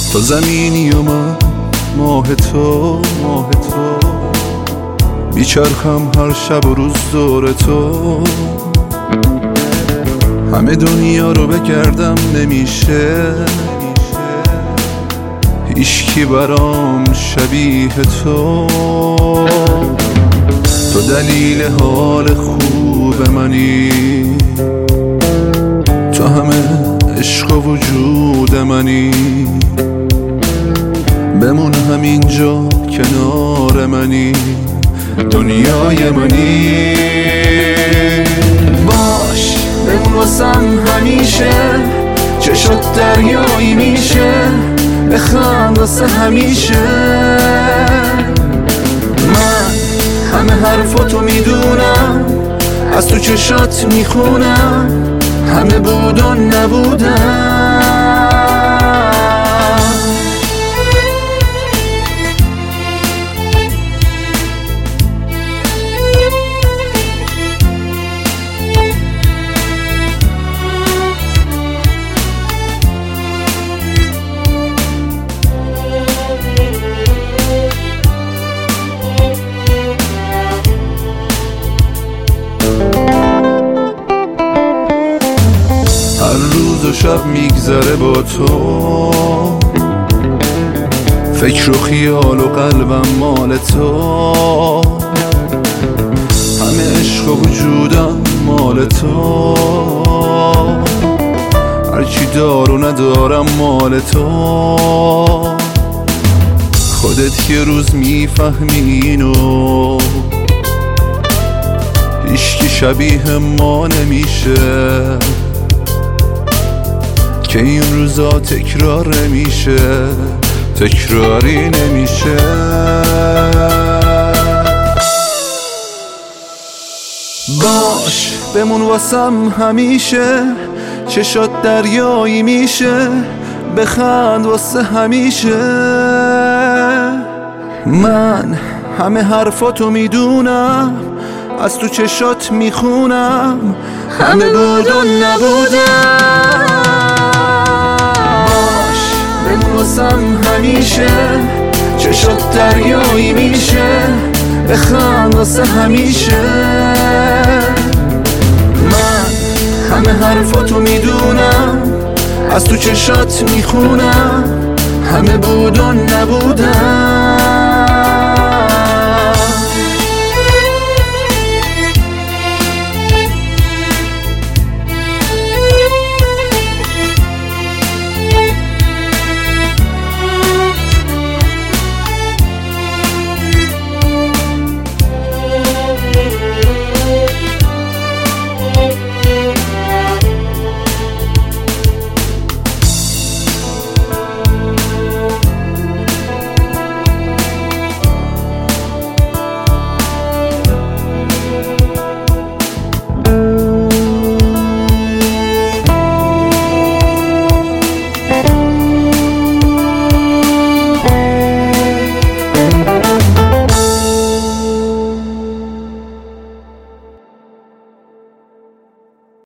تو زمینی و من ماه تو میچرخم هر شب و روز دور تو. همه دنیا رو بگردم نمیشه، هیچکی برام شبیه تو. تو دلیل حال خوب منی، تو همه عشق و وجود منی. بمون همینجا کنار منی، دنیای منی. باش بمون واسم همیشه، چشات دریایی میشه، بخند واسه همیشه. من همه حرفاتو میدونم، از تو چشات میخونم، همه بود و نبودم. هر روز و شب میگذره با تو، فکر و خیال و قلبم مال تو. همه عشق و وجودم مال تو، هرچی دار و ندارم مال تو. خودت یه روز میفهمی اینو، هیچکی شبیه ما نمیشه، که این روزا تکرار نمیشه، تکراری نمیشه. باش بمون واسم همیشه، چشات دریایی میشه، بخند واسه همیشه. من همه حرفاتو میدونم، از تو چشات میخونم، همه بود و نبودم. واسم همیشه، چشات دریایی میشه، بخند واسه همیشه. من همه حرفاتو میدونم، از تو چشات میخونم، همه بود و نبودم.